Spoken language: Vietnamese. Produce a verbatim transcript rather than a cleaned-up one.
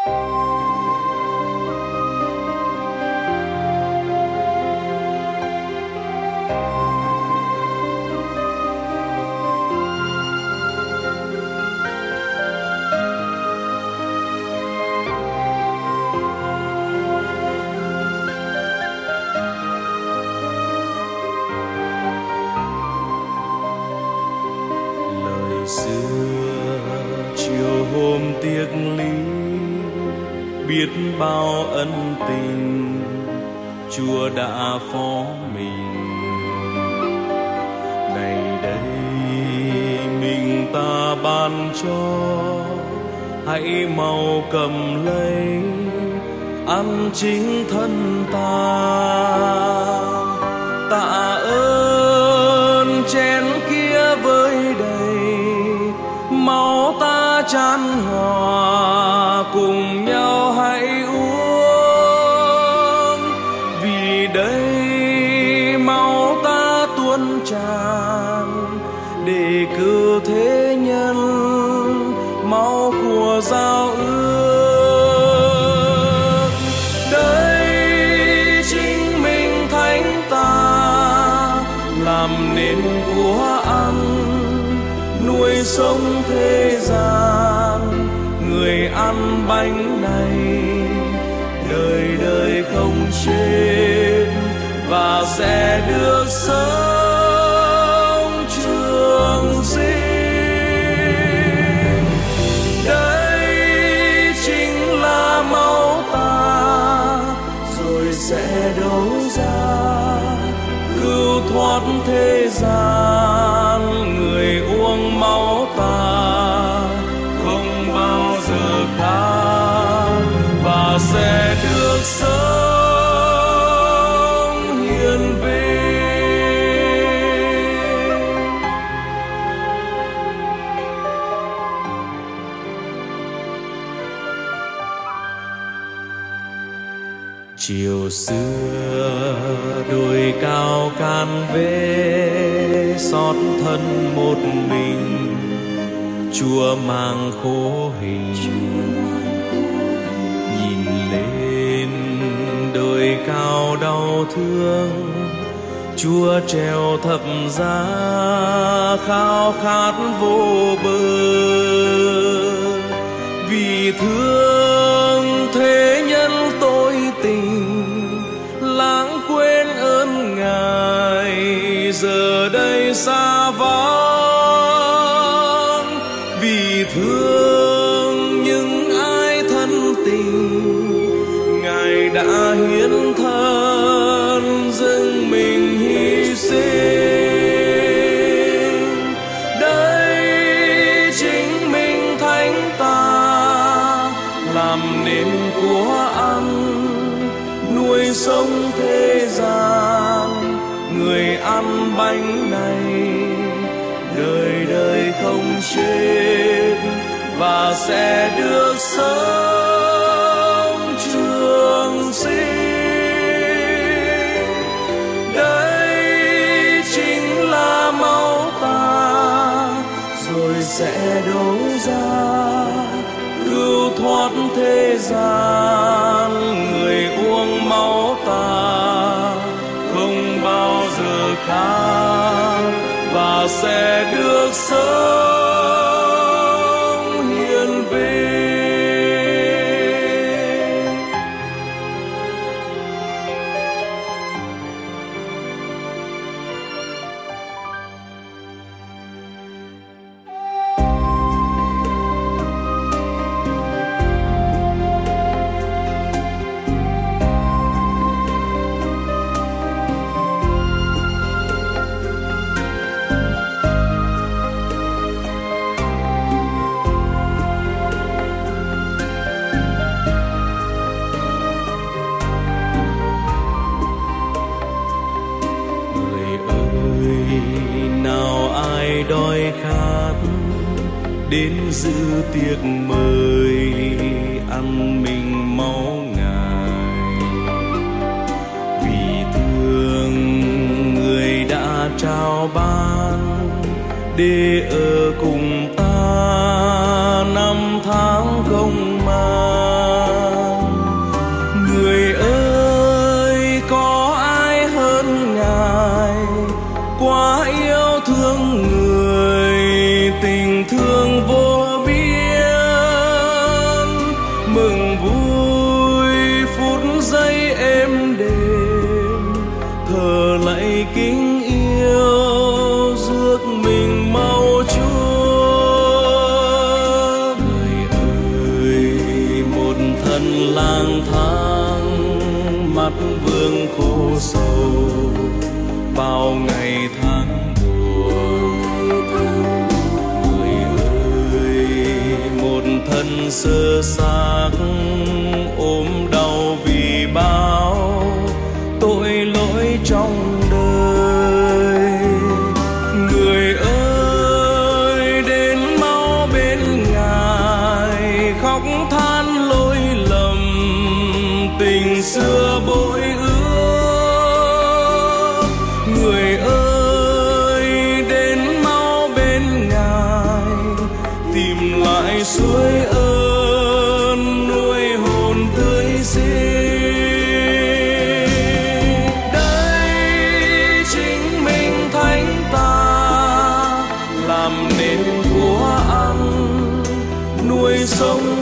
tiếc ly biết bao ân tình Chúa đã phó mình. Này đây mình ta ban cho, hãy mau cầm lấy ăn chính thân ta. Tạ ơn chén kia với đầy máu ta chan hòa, cùng nhau hãy uống. Vì đây máu ta tuôn tràn để cứu thế nhân, máu của giao ước. Đây chính mình thánh ta làm nên của ăn, nuôi sống thế gian. Người ăn bánh này đời đời không chết và sẽ được sống trường sinh. Đây chính là máu ta rồi sẽ đấu ra cứu thoát thế gian. Người uống máu ta không bao giờ khát và sẽ được sống hiền vinh. Chiều xưa đồi cao can vế, xót thân một mình Chúa mang khổ hình. Nhìn lên đồi cao đau thương, Chúa treo thập giá khao khát vô bờ. Vì thương thế nhân tôi tình, lãng quên ơn Ngài giờ đây xa vắng. Vì thương những ai thân tình, Ngài đã hiến thân dâng mình hy sinh. Đây chính mình thánh ta làm nên của ăn, nuôi sống thế gian. Người ăn bánh này đời đời không chết và sẽ được sống trường sinh. Đây chính là máu ta rồi sẽ đấu ra cứu thoát thế gian. Người uống máu ta không bao giờ khát và sẽ được sống hiền vinh. Đói khát đến dự tiệc mời, ăn mình máu Ngài. Vì thương người đã trao ban để ở cùng ta năm tháng không màng. thân sơ xác ốm đau vì bao tội lỗi trong đời. Người ơi đến mau bên Ngài, khóc than lỗi lầm tình xưa bội ước. Người ơi đến mau bên Ngài, tìm lại suối ơn nuôi hồn tươi xinh. Đây chính mình thánh ta, làm nên của ăn nuôi sống